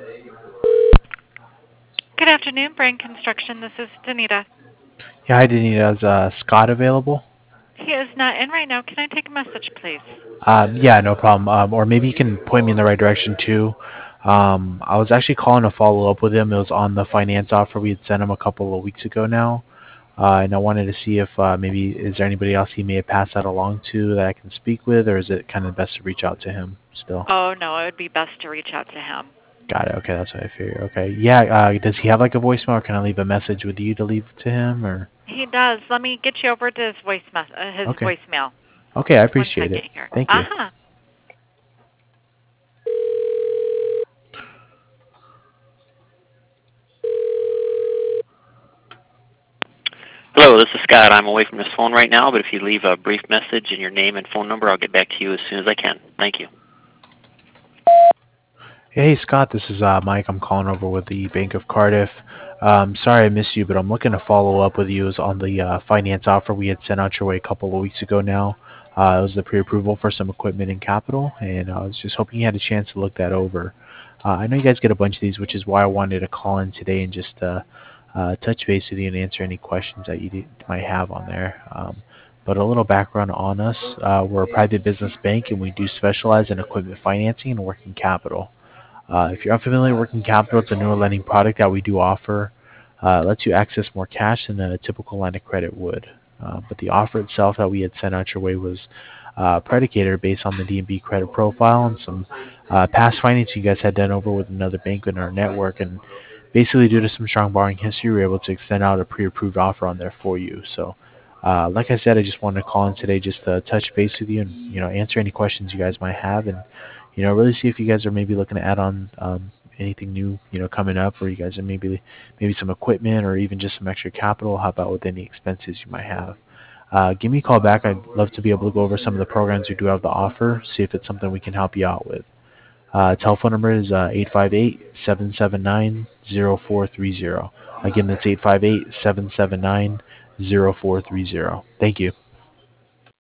Good afternoon, Brain Construction. This is Danita. Yeah, hi, Danita. Is Scott available? He is not in right now. Can I take a message, please? Yeah, no problem. Or maybe you can point me in the right direction too. I was actually calling to follow up with him. It was on the finance offer we had sent him a couple of weeks ago now, and I wanted to see if maybe is there anybody else he may have passed that along to that I can speak with, or is it kind of best to reach out to him still? Oh, no, it would be best to reach out to him. Got it. Okay, that's what I figured. Okay, yeah. Does he have like a voicemail, or can I leave a message with you to leave to him, or? He does. Let me get you over to his Okay. voicemail. Okay, I One appreciate second it. here. Thank you. Uh-huh. Hello, this is Scott. I'm away from this phone right now, but if you leave a brief message and your name and phone number, I'll get back to you as soon as I can. Thank you. Hey Scott, this is Mike. I'm calling over with the Bank of Cardiff. Sorry I missed you, but I'm looking to follow up with you. It was on the finance offer we had sent out your way a couple of weeks ago now. It was the pre-approval for some equipment and capital, and I was just hoping you had a chance to look that over. I know you guys get a bunch of these, which is why I wanted to call in today and just touch base with you and answer any questions that you might have on there. But a little background on us. We're a private business bank, and we do specialize in equipment financing and working capital. If you're unfamiliar with working capital, it's a newer lending product that we do offer. It lets you access more cash than a typical line of credit would. But the offer itself that we had sent out your way was predicated based on the D&B credit profile and some past financing you guys had done over with another bank in our network. And basically, due to some strong borrowing history, we were able to extend out a pre-approved offer on there for you. So, like I said, I just wanted to call in today just to touch base with you and answer any questions you guys might have, and really see if you guys are maybe looking to add on anything new coming up, or you guys are maybe some equipment or even just some extra capital. How about with any expenses you might have? Give me a call back. I'd love to be able to go over some of the programs we do have to offer, see if it's something we can help you out with. Telephone number is 858-779-0430. Again, that's 858-779-0430. Thank you.